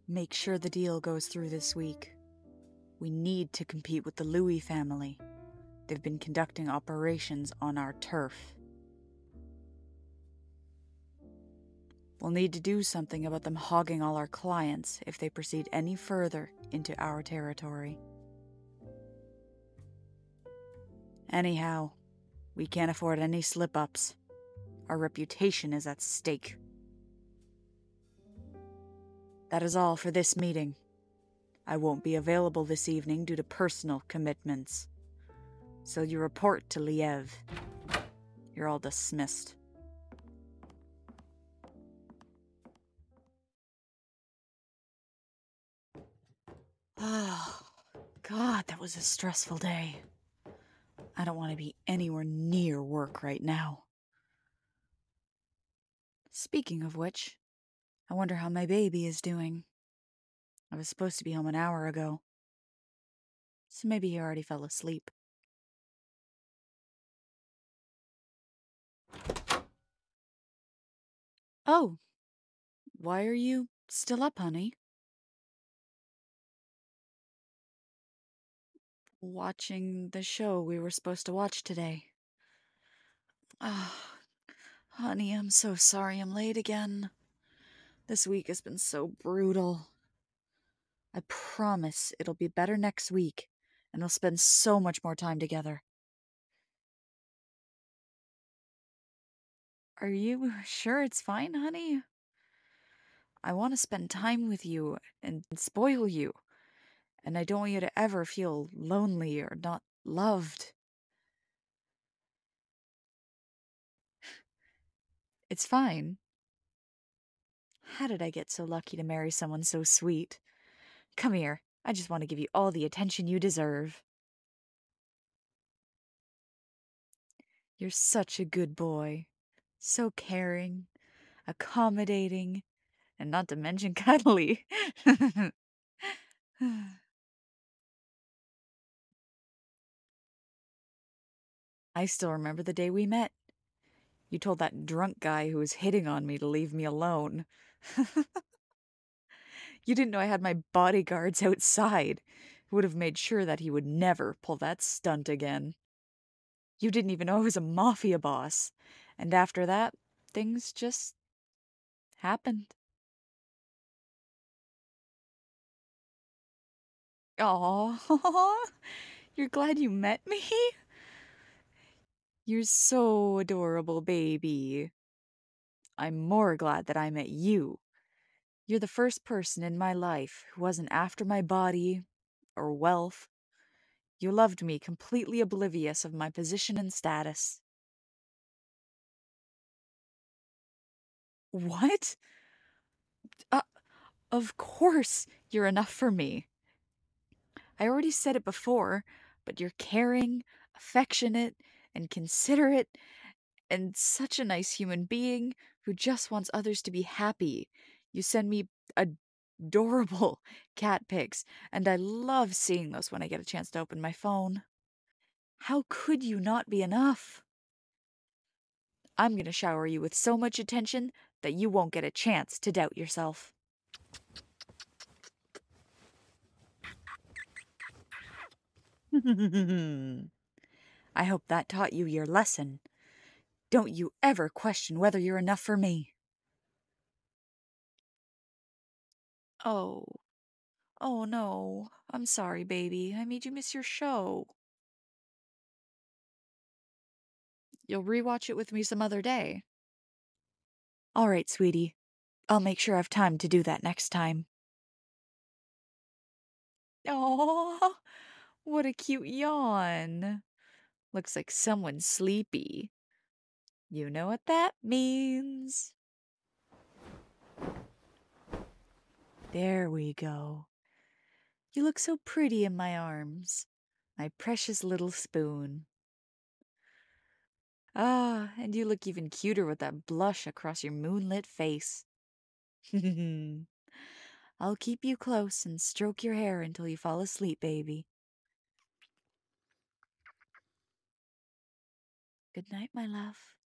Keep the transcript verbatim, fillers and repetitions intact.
Make sure the deal goes through this week. We need to compete with the Louis family. They've been conducting operations on our turf. We'll need to do something about them hogging all our clients if they proceed any further into our territory. Anyhow, we can't afford any slip-ups. Our reputation is at stake. That is all for this meeting. I won't be available this evening due to personal commitments. So you report to Liev. You're all dismissed. Oh, God, that was a stressful day. I don't want to be anywhere near work right now. Speaking of which, I wonder how my baby is doing. I was supposed to be home an hour ago, so maybe he already fell asleep. Oh, why are you still up, honey? Watching the show we were supposed to watch today. Ah, honey, I'm so sorry I'm late again. This week has been so brutal. I promise it'll be better next week, and we'll spend so much more time together. Are you sure it's fine, honey? I want to spend time with you and spoil you, and I don't want you to ever feel lonely or not loved. It's fine. How did I get so lucky to marry someone so sweet? Come here. I just want to give you all the attention you deserve. You're such a good boy. So caring, accommodating, and not to mention cuddly. I still remember the day we met. You told that drunk guy who was hitting on me to leave me alone. You didn't know I had my bodyguards outside, who would have made sure that he would never pull that stunt again. You didn't even know I was a mafia boss. And after that, things just happened. Aw, you're glad you met me? You're so adorable, baby. I'm more glad that I met you. You're the first person in my life who wasn't after my body or wealth. You loved me completely oblivious of my position and status. What? Uh, of course you're enough for me. I already said it before, but you're caring, affectionate, and considerate, and such a nice human being who just wants others to be happy. You send me adorable cat pics, and I love seeing those when I get a chance to open my phone. How could you not be enough? I'm gonna shower you with so much attention that you won't get a chance to doubt yourself. I hope that taught you your lesson. Don't you ever question whether you're enough for me. Oh. Oh no. I'm sorry, baby. I made you miss your show. You'll rewatch it with me some other day. All right, sweetie. I'll make sure I've time to do that next time. Oh, what a cute yawn. Looks like someone's sleepy. You know what that means. There we go. You look so pretty in my arms, my precious little spoon. Ah, and you look even cuter with that blush across your moonlit face. I'll keep you close and stroke your hair until you fall asleep, baby. Good night, my love.